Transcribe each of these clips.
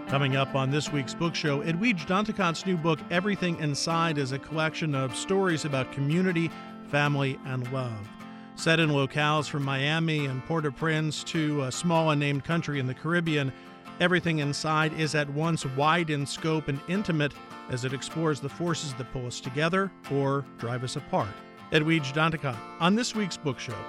Coming up on this week's book show, Edwidge Danticat's new book, Everything Inside, is a collection of stories about community, family, and love. Set in locales from Miami and Port-au-Prince to a small unnamed country in the Caribbean, Everything Inside is at once wide in scope and intimate as it explores the forces that pull us together or drive us apart. Edwidge Danticat on this week's book show.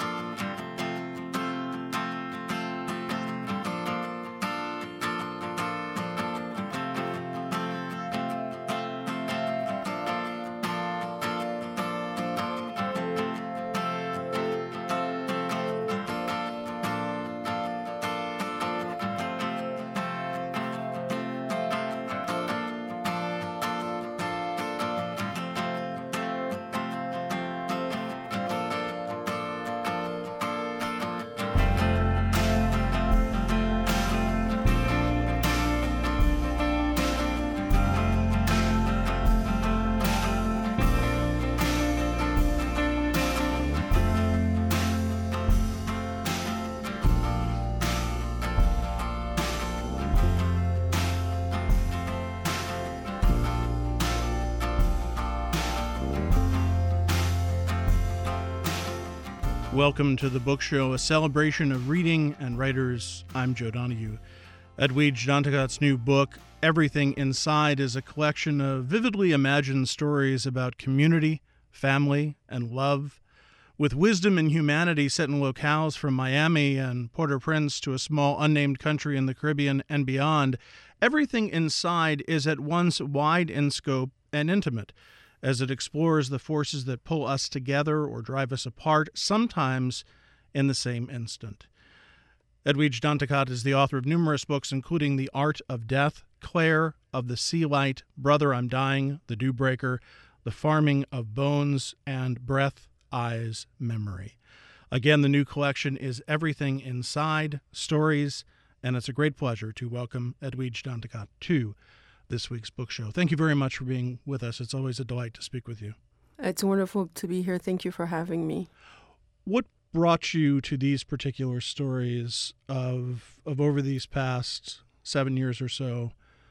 Welcome to the book show, a celebration of reading and writers. I'm Joe Donahue. Edwidge Danticat's new book, Everything Inside, is a collection of vividly imagined stories about community, family, and love. With wisdom and humanity set in locales from Miami and Port-au-Prince to a small unnamed country in the Caribbean and beyond, Everything Inside is at once wide in scope and intimate, as it explores the forces that pull us together or drive us apart, sometimes in the same instant. Edwidge Danticat is the author of numerous books, including The Art of Death, Claire, Of the Sea Light, Brother, I'm Dying, The Dewbreaker, The Farming of Bones, and Breath, Eyes, Memory. Again, the new collection is Everything Inside, Stories, and it's a great pleasure to welcome Edwidge Danticat to this week's book show. Thank you very much for being with us. It's always a delight to speak with you. It's wonderful to be here. Thank you for having me. What brought you to these particular stories of over these past 7 years or so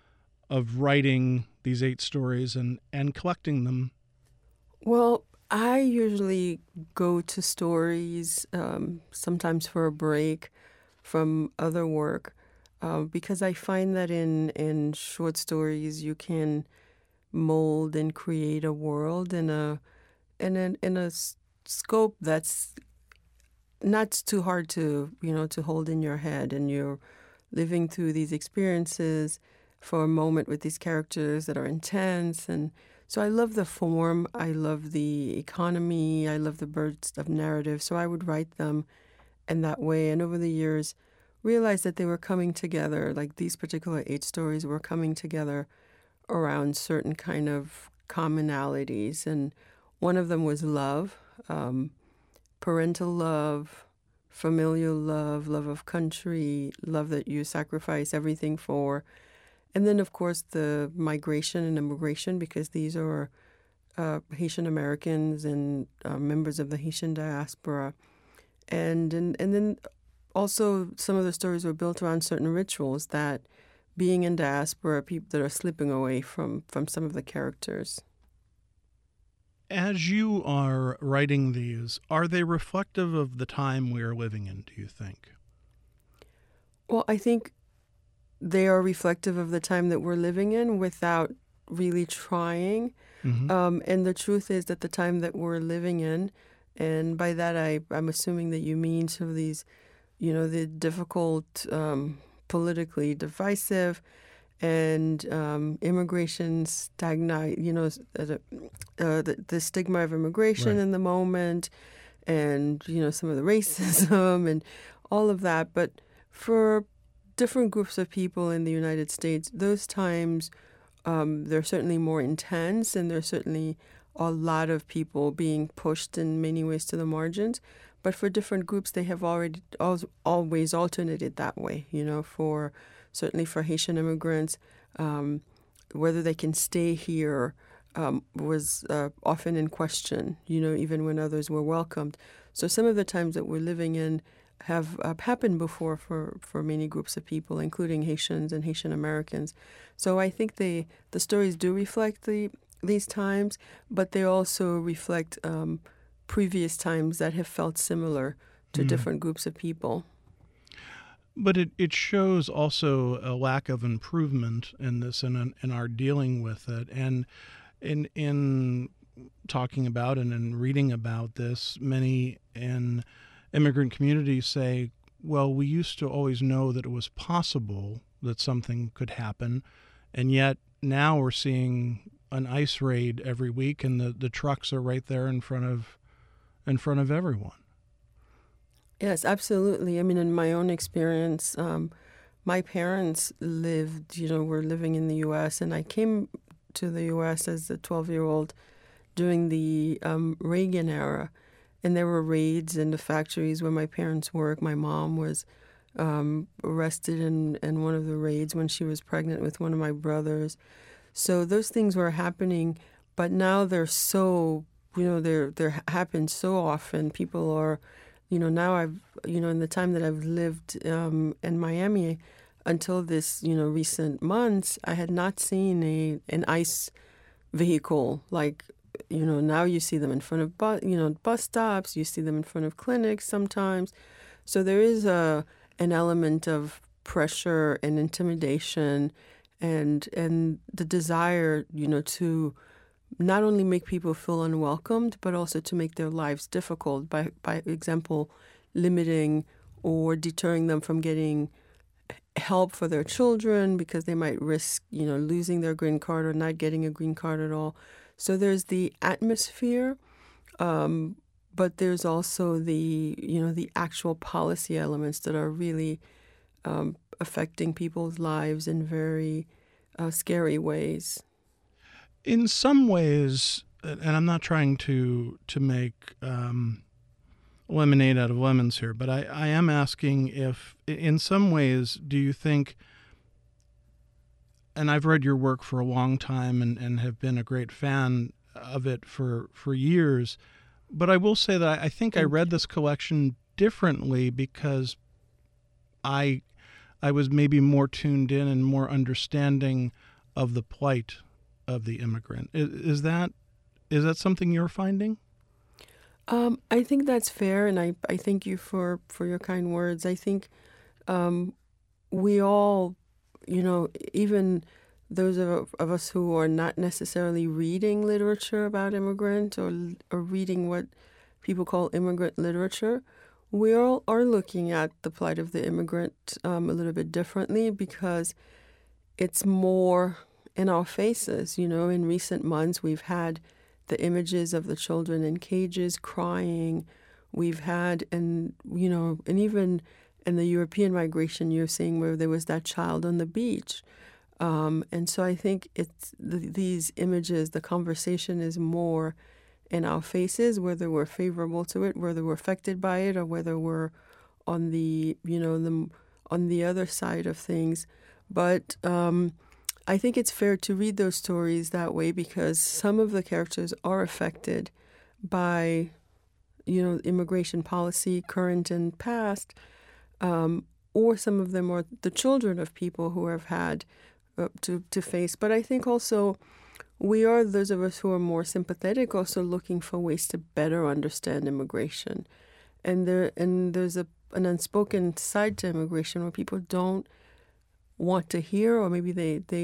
of writing these 8 stories and collecting them? Well, I usually go to stories sometimes for a break from other work. Because I find that in short stories you can mold and create a world in a scope that's not too hard to hold in your head, and you're living through these experiences for a moment with these characters that are intense. And so I love the form, I love the economy, I love the bursts of narrative. So I would write them in that way, and over the years realized that they were coming together, like these particular 8 stories were coming together around certain kind of commonalities. And one of them was love, parental love, familial love, love of country, love that you sacrifice everything for. And then, of course, the migration and immigration, because these are Haitian Americans and members of the Haitian diaspora. And then also, some of the stories were built around certain rituals that, being in diaspora, people that are slipping away from some of the characters. As you are writing these, are they reflective of the time we are living in, do you think? Well, I think they are reflective of the time that we're living in without really trying. Mm-hmm. And the truth is that the time that we're living in, and by that I'm assuming that you mean some of these, the difficult, politically divisive, and immigration stagnate, the stigma of immigration right. in the moment, and, some of the racism and all of that. But for different groups of people in the United States, those times, they're certainly more intense, and there's certainly a lot of people being pushed in many ways to the margins. But for different groups, they have always alternated that way, certainly for Haitian immigrants, whether they can stay here was often in question, even when others were welcomed. So some of the times that we're living in, have happened before for many groups of people, including Haitians and Haitian Americans. So I think the stories do reflect these times, but they also reflect previous times that have felt similar to different groups of people. But it shows also a lack of improvement in this and in our dealing with it. And in talking about and in reading about this, many in immigrant communities say, well, we used to always know that it was possible that something could happen, and yet now we're seeing an ICE raid every week, and the trucks are right there in front of everyone. Yes, absolutely. I mean, in my own experience, my parents were living in the U.S., and I came to the U.S. as a 12-year-old during the Reagan era. And there were raids in the factories where my parents worked. My mom was arrested in one of the raids when she was pregnant with one of my brothers. So those things were happening, but now they're so, they're happened so often. People are, now in the time that I've lived in Miami until this, recent months, I had not seen an ICE vehicle like, now you see them in front of bus stops, you see them in front of clinics sometimes. So there is an element of pressure and intimidation and the desire, to not only make people feel unwelcomed, but also to make their lives difficult by example, limiting or deterring them from getting help for their children because they might risk, losing their green card or not getting a green card at all. So there's the atmosphere, but there's also the actual policy elements that are really affecting people's lives in very scary ways. In some ways, and I'm not trying to make lemonade out of lemons here, but I am asking if, in some ways, do you think, and I've read your work for a long time and have been a great fan of it for years, but I will say that I think I read this collection differently because I was maybe more tuned in and more understanding of the plight of the immigrant. Is that something you're finding? I think that's fair, and I thank you for your kind words. I think we all, even those of us who are not necessarily reading literature about immigrants or reading what people call immigrant literature, we all are looking at the plight of the immigrant a little bit differently because it's more in our faces. In recent months, we've had the images of the children in cages crying. We've had, and even in the European migration you're seeing where there was that child on the beach. And so I think it's these images, the conversation is more in our faces, whether we're favorable to it, whether we're affected by it, or whether we're on the, on the other side of things. But I think it's fair to read those stories that way because some of the characters are affected by, immigration policy, current and past, or some of them are the children of people who have had to face. But I think also we are, those of us who are more sympathetic, also looking for ways to better understand immigration. And there's an unspoken side to immigration where people don't want to hear, or maybe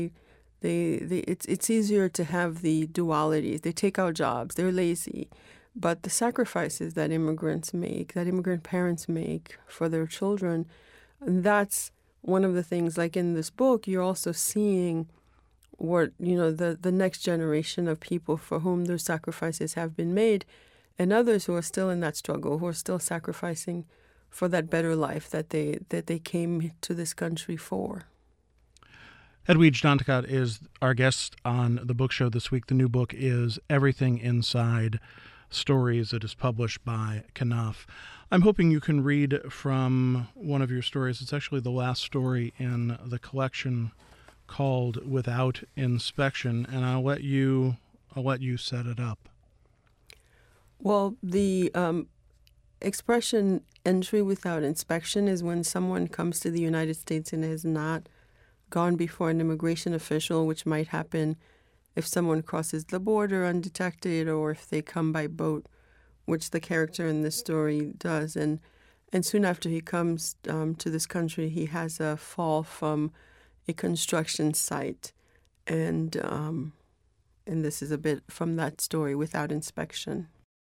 it's easier to have the dualities. They take our jobs, they're lazy. But the sacrifices that immigrants make, that immigrant parents make for their children, that's one of the things, like in this book, you're also seeing what, the next generation of people for whom those sacrifices have been made, and others who are still in that struggle, who are still sacrificing for that better life that they came to this country for. Hedwige Danticat is our guest on the book show this week. The new book is Everything Inside, Stories. It is published by Knopf. I'm hoping you can read from one of your stories. It's actually the last story in the collection, called Without Inspection, and I'll let you set it up. Well, expression entry without inspection is when someone comes to the United States and has not gone before an immigration official, which might happen if someone crosses the border undetected or if they come by boat, which the character in this story does. And soon after he comes to this country, he has a fall from a construction site. And this is a bit from that story, Without Inspection.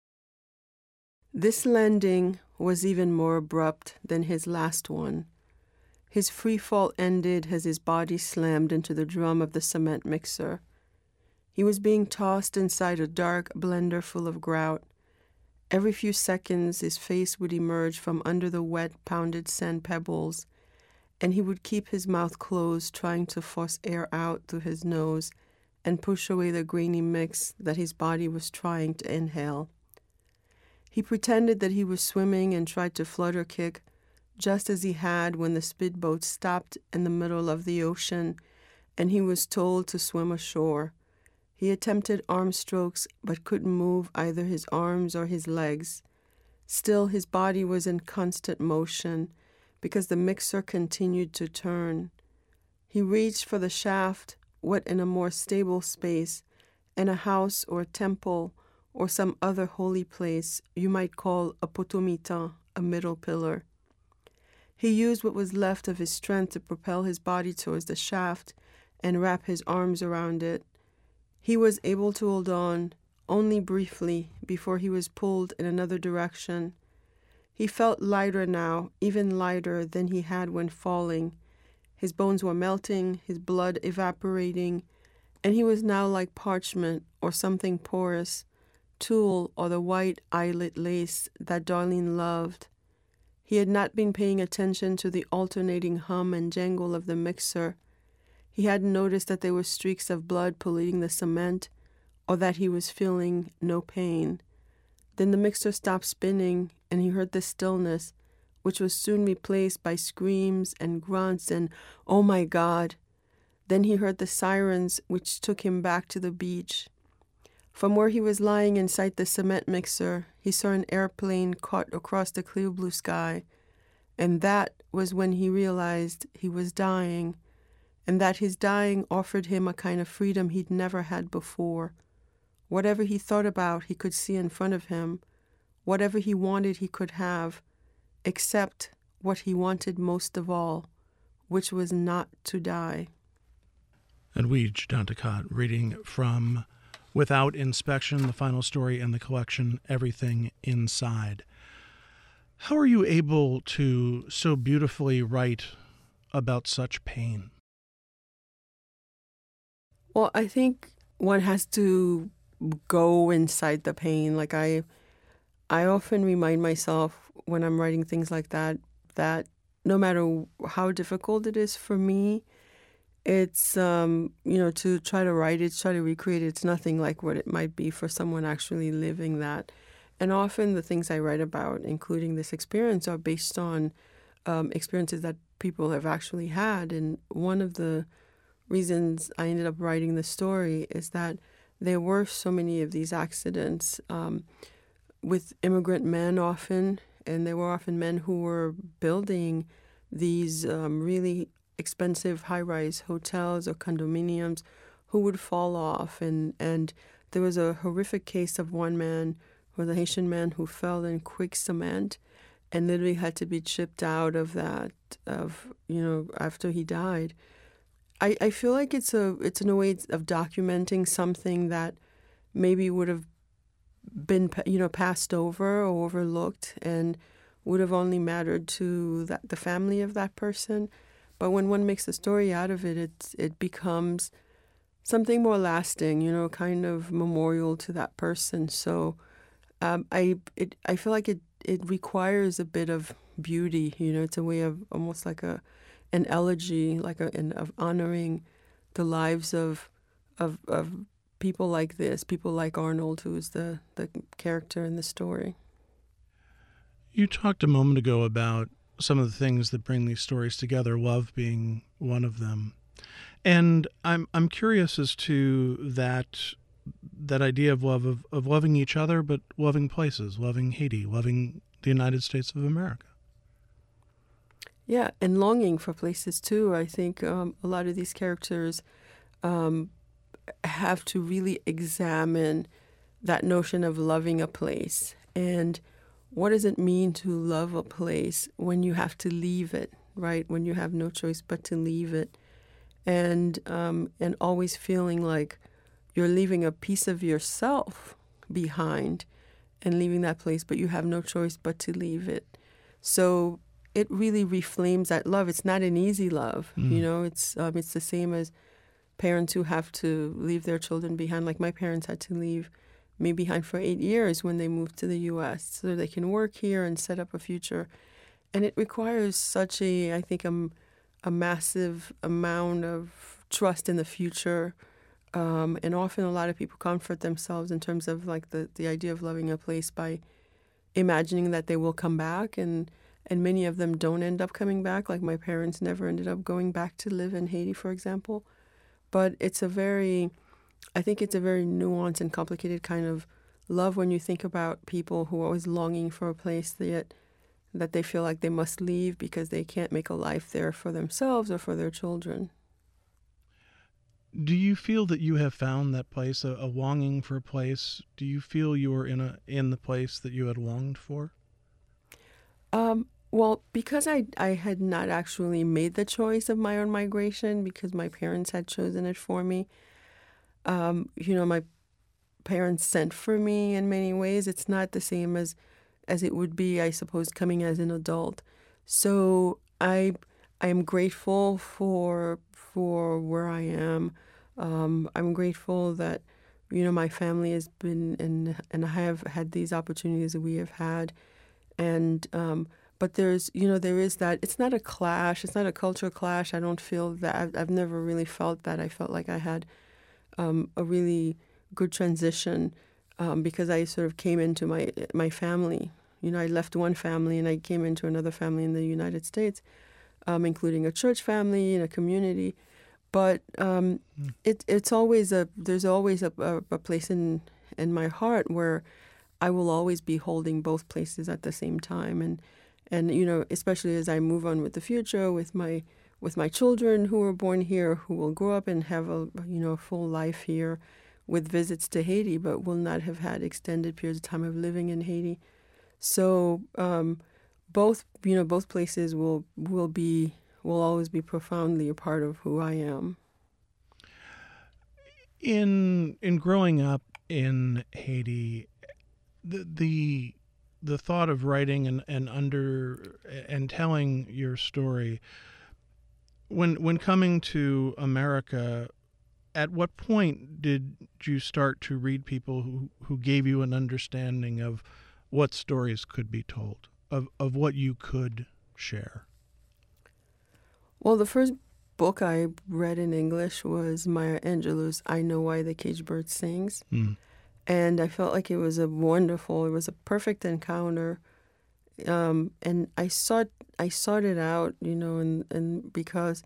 This landing was even more abrupt than his last one. His free fall ended as his body slammed into the drum of the cement mixer. He was being tossed inside a dark blender full of grout. Every few seconds, his face would emerge from under the wet, pounded sand pebbles, and he would keep his mouth closed, trying to force air out through his nose and push away the grainy mix that his body was trying to inhale. He pretended that he was swimming and tried to flutter kick, just as he had when the speedboat stopped in the middle of the ocean and he was told to swim ashore. He attempted arm strokes but couldn't move either his arms or his legs. Still, his body was in constant motion because the mixer continued to turn. He reached for the shaft, what in a more stable space, in a house or a temple or some other holy place you might call a potomitan, a middle pillar. He used what was left of his strength to propel his body towards the shaft and wrap his arms around it. He was able to hold on only briefly before he was pulled in another direction. He felt lighter now, even lighter than he had when falling. His bones were melting, his blood evaporating, and he was now like parchment or something porous, tulle or the white eyelet lace that Darlene loved. He had not been paying attention to the alternating hum and jangle of the mixer. He hadn't noticed that there were streaks of blood polluting the cement, or that he was feeling no pain. Then the mixer stopped spinning, and he heard the stillness, which was soon replaced by screams and grunts and, "Oh my God!" Then he heard the sirens, which took him back to the beach. From where he was lying inside the cement mixer, he saw an airplane caught across the clear blue sky, and that was when he realized he was dying, and that his dying offered him a kind of freedom he'd never had before. Whatever he thought about, he could see in front of him. Whatever he wanted, he could have, except what he wanted most of all, which was not to die. Edwidge Danticat reading from Without Inspection, the final story in the collection, Everything Inside. How are you able to so beautifully write about such pain? Well, I think one has to go inside the pain. Like I often remind myself when I'm writing things like that no matter how difficult it is for me, it's, to try to write it, try to recreate it, it's nothing like what it might be for someone actually living that. And often the things I write about, including this experience, are based on experiences that people have actually had. And one of the reasons I ended up writing the story is that there were so many of these accidents with immigrant men often, and there were often men who were building these really expensive high-rise hotels or condominiums who would fall off. And there was a horrific case of one man, was a Haitian man, who fell in quick cement and literally had to be chipped out of that, after he died. I feel like it's in a way of documenting something that maybe would have been, passed over or overlooked and would have only mattered to the family of that person. But when one makes a story out of it, it becomes something more lasting, kind of memorial to that person. So I feel like it requires a bit of beauty. It's a way of almost like an elegy, of honoring the lives of people like this, people like Arnold, who is the character in the story. You talked a moment ago about some of the things that bring these stories together, love being one of them. And I'm curious as to that idea of love, of loving each other, but loving places, loving Haiti, loving the United States of America. Yeah, and longing for places too. I think a lot of these characters have to really examine that notion of loving a place. And what does it mean to love a place when you have to leave it, right? When you have no choice but to leave it. And always feeling like you're leaving a piece of yourself behind and leaving that place, but you have no choice but to leave it. So it really reflames that love. It's not an easy love, you know. It's the same as parents who have to leave their children behind. Like my parents had to leave me behind for 8 years when they moved to the U.S. so they can work here and set up a future. And it requires such I think, a massive amount of trust in the future. And often a lot of people comfort themselves in terms of like the idea of loving a place by imagining that they will come back. And many of them don't end up coming back. Like my parents never ended up going back to live in Haiti, for example. But I think it's a very nuanced and complicated kind of love when you think about people who are always longing for a place that they feel like they must leave because they can't make a life there for themselves or for their children. Do you feel that you have found that place, a longing for a place? Do you feel you are in the place that you had longed for? Well, because I had not actually made the choice of my own migration, because my parents had chosen it for me. My parents sent for me in many ways. It's not the same as it would be, I suppose, coming as an adult. So I am grateful for where I am. I'm grateful that my family has been and I have had these opportunities that we have had, and but there is that. It's not a clash. It's not a culture clash. I don't feel that. I've never really felt that. I felt like I had a really good transition because I sort of came into my family. I left one family and I came into another family in the United States, including a church family and a community. But it's always there's always a place in my heart where I will always be holding both places at the same time, and especially as I move on with the future with my children who were born here, who will grow up and have a full life here with visits to Haiti, but will not have had extended periods of time of living in Haiti. So both places will always be profoundly a part of who I am. In growing up in Haiti, the thought of writing and telling your story, when coming to America, at what point did you start to read people who gave you an understanding of what stories could be told, of what you could share? Well, the first book I read in English was Maya Angelou's I Know Why the Caged Bird Sings. And I felt like it was a perfect encounter. And I sought it out, and because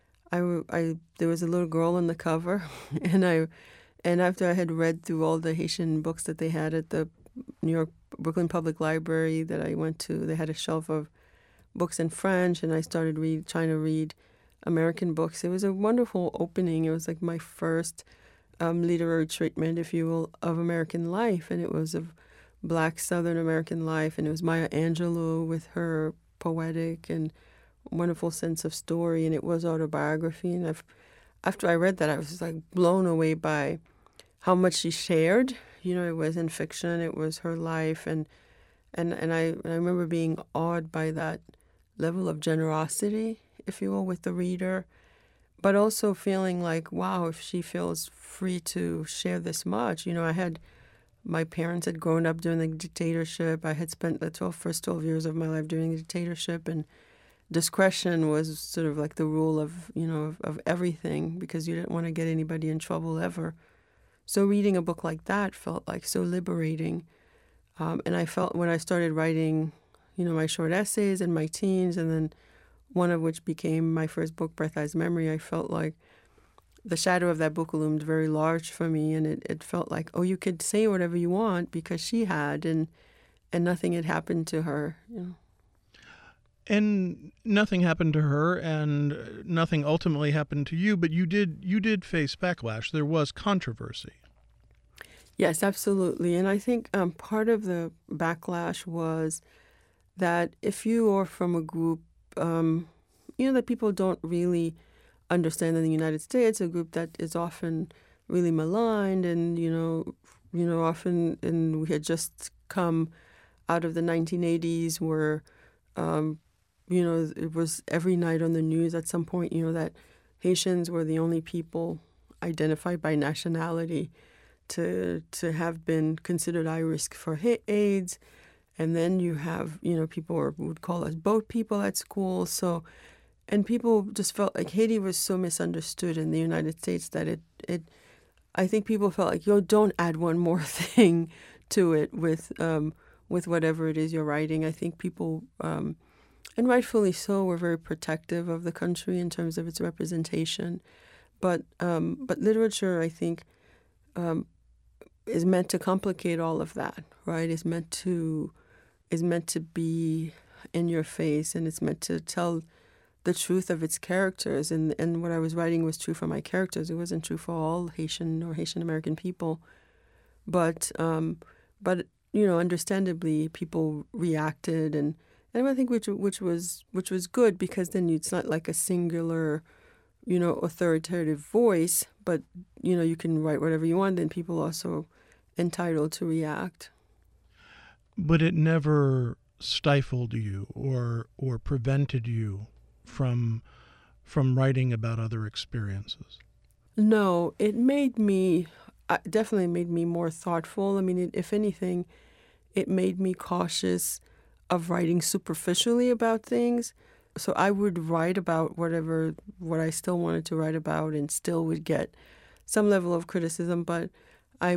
there was a little girl on the cover, and after I had read through all the Haitian books that they had at the Brooklyn Public Library that I went to, they had a shelf of books in French, and I started trying to read American books. It was a wonderful opening. It was like my first literary treatment, if you will, of American life, and it was of Black Southern American life, and it was Maya Angelou with her poetic and wonderful sense of story, and it was autobiography. And after I read that, I was just like blown away by how much she shared. It wasn't fiction; it was her life, and I remember being awed by that level of generosity, if you will, with the reader, but also feeling like, wow, if she feels free to share this much. My parents had grown up during the dictatorship. I had spent the first 12 years of my life during the dictatorship, and discretion was sort of like the rule of everything, because you didn't want to get anybody in trouble ever. So reading a book like that felt like so liberating. And I felt when I started writing, my short essays in my teens, and then one of which became my first book, Breath Eyes Memory, I felt like the shadow of that book loomed very large for me, and it felt like, oh, you could say whatever you want because she had, and and nothing had happened to her. And nothing happened to her, and nothing ultimately happened to you. But you did face backlash. There was controversy. Yes, absolutely. And I think part of the backlash was that if you are from a group, that people don't really understand in the United States, a group that is often really maligned, and often, and we had just come out of the 1980s where, it was every night on the news at some point, that Haitians were the only people identified by nationality to have been considered high risk for AIDS. And then you have, people would call us boat people at school. So, and people just felt like Haiti was so misunderstood in the United States that I think people felt like, don't add one more thing to it with whatever it is you're writing. I think people, and rightfully so, were very protective of the country in terms of its representation. But literature, I think, is meant to complicate all of that, right? Is meant to be in your face, and it's meant to tell the truth of its characters. And what I was writing was true for my characters. It wasn't true for all Haitian or Haitian American people. But understandably, people reacted, and I think which was good, because then it's not like a singular, authoritative voice, but you can write whatever you want. Then people also entitled to react. But it never stifled you or prevented you from writing about other experiences. No, it definitely made me more thoughtful. I mean, if anything, it made me cautious of writing superficially about things. So I would write about what I still wanted to write about, and still would get some level of criticism. But I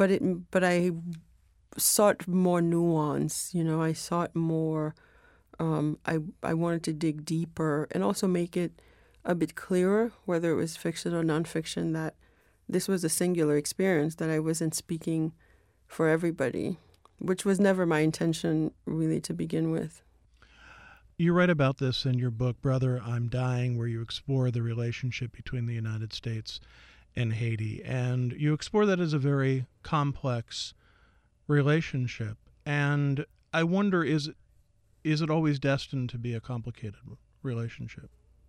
sought more nuance. I sought more. I wanted to dig deeper and also make it a bit clearer, whether it was fiction or nonfiction, that this was a singular experience, that I wasn't speaking for everybody, which was never my intention really to begin with. You write about this in your book, Brother, I'm Dying, where you explore the relationship between the United States and Haiti. And you explore that as a very complex relationship. And I wonder, is it always destined to be a complicated relationship?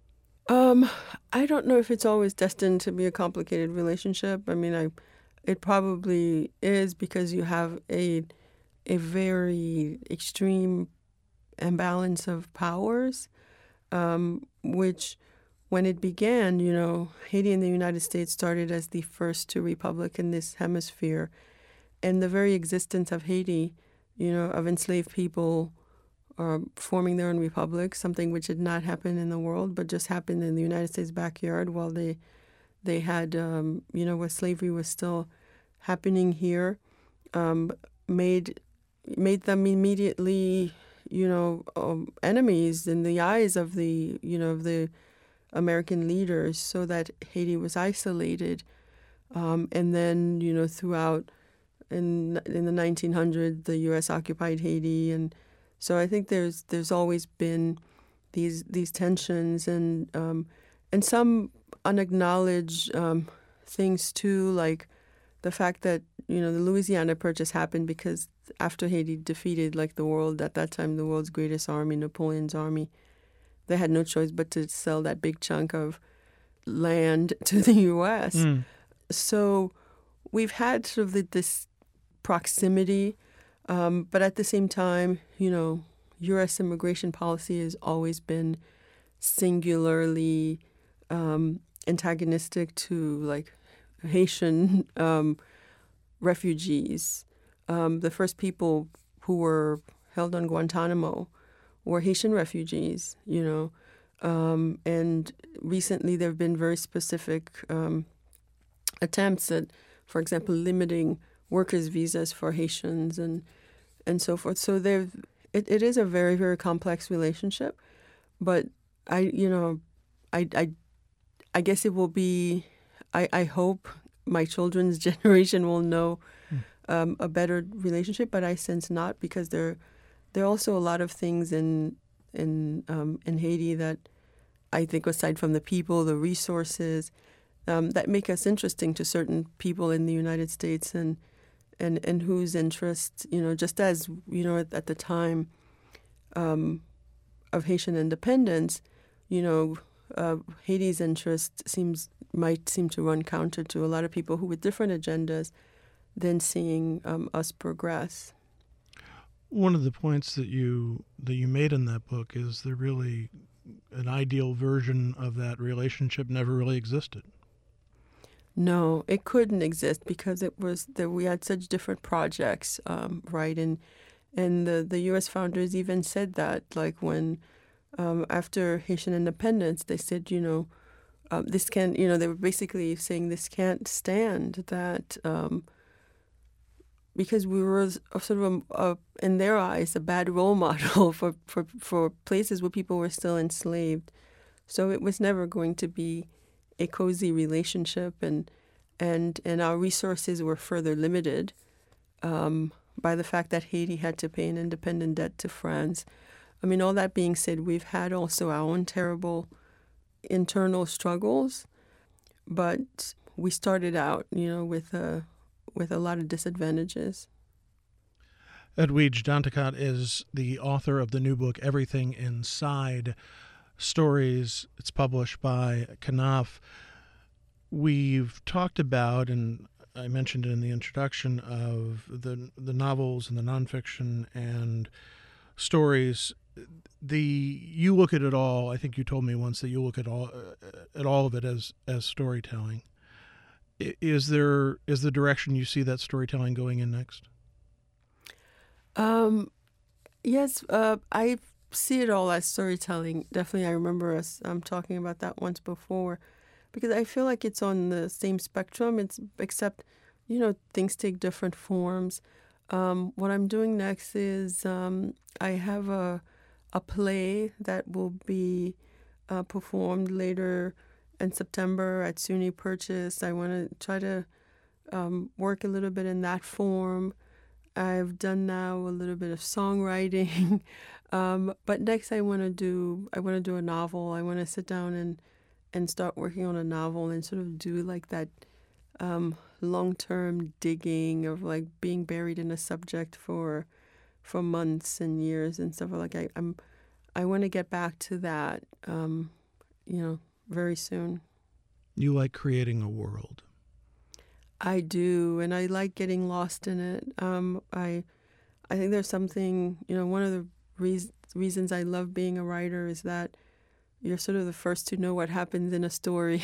I don't know if it's always destined to be a complicated relationship. I mean, it probably is, because you have a very extreme imbalance of powers, which, when it began, Haiti and the United States started as the first two republics in this hemisphere. And the very existence of Haiti, of enslaved people forming their own republic, something which had not happened in the world, but just happened in the United States backyard, while they had, where slavery was still happening here, made them immediately, enemies in the eyes of the American leaders, so that Haiti was isolated. And then, throughout in the 1900s, the U.S. occupied Haiti, and so I think there's always been these tensions, and some unacknowledged things too, like the fact that the Louisiana Purchase happened because after Haiti defeated, like, the world at that time, the world's greatest army, Napoleon's army, they had no choice but to sell that big chunk of land to the U.S. So we've had sort of this proximity, but at the same time, U.S. immigration policy has always been singularly antagonistic to, like, Haitian refugees. The first people who were held on Guantanamo were Haitian refugees, and recently there have been very specific attempts at, for example, limiting workers' visas for Haitians and so forth. So it is a very, very complex relationship, but I guess it will be. I hope my children's generation will know a better relationship, but I sense not, because there are also a lot of things in Haiti that I think, aside from the people, the resources, that make us interesting to certain people in the United States, and whose interests, just as, at the time of Haitian independence, Haiti's interest might seem to run counter to a lot of people who with different agendas than seeing us progress. One of the points that you made in that book is there really an ideal version of that relationship never really existed. No, it couldn't exist because it was that we had such different projects, right? And the U.S. founders even said that, like when after Haitian independence, they said, this can't, they were basically saying this can't stand, that because we were sort of in their eyes, a bad role model for places where people were still enslaved. So it was never going to be a cozy relationship, and our resources were further limited by the fact that Haiti had to pay an independent debt to France. I mean, all that being said, we've had also our own terrible internal struggles, but we started out, with a lot of disadvantages. Edwidge Danticat is the author of the new book, Everything Inside Stories. It's published by Knopf. We've talked about, and I mentioned it in the introduction, of the novels and the nonfiction and stories. You look at it all. I think you told me once that you look at all of it as storytelling. Is the direction you see that storytelling going in next? Yes, I see it all as storytelling. Definitely, I remember us talking about that once before, because I feel like it's on the same spectrum. Except, things take different forms. What I'm doing next is I have a play that will be performed later in September at SUNY Purchase. I want to try to work a little bit in that form. I've done now a little bit of songwriting, but next I want to do a novel. I want to sit down and start working on a novel and sort of do like that long-term digging of like being buried in a subject for months and years and stuff. Like I want to get back to that, very soon. You like creating a world. I do, and I like getting lost in it. I think there's something, one of the reasons I love being a writer is that you're sort of the first to know what happens in a story.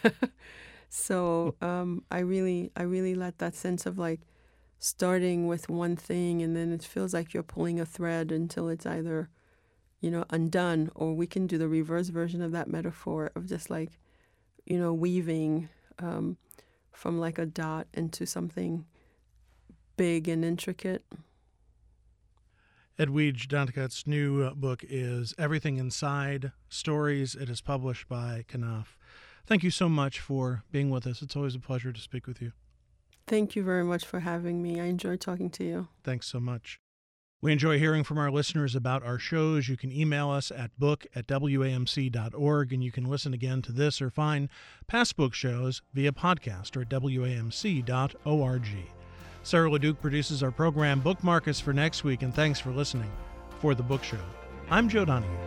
So I really like that sense of like starting with one thing, and then it feels like you're pulling a thread until it's either, undone, or we can do the reverse version of that metaphor of just like, weaving from like a dot into something big and intricate. Edwidge Danticat's new book is Everything Inside Stories. It is published by Knopf. Thank you so much for being with us. It's always a pleasure to speak with you. Thank you very much for having me. I enjoyed talking to you. Thanks so much. We enjoy hearing from our listeners about our shows. You can email us at book@wamc.org, and you can listen again to this or find past book shows via podcast or at wamc.org. Sarah LeDuc produces our program. Bookmark us for next week, and thanks for listening. For The Book Show, I'm Joe Donahue.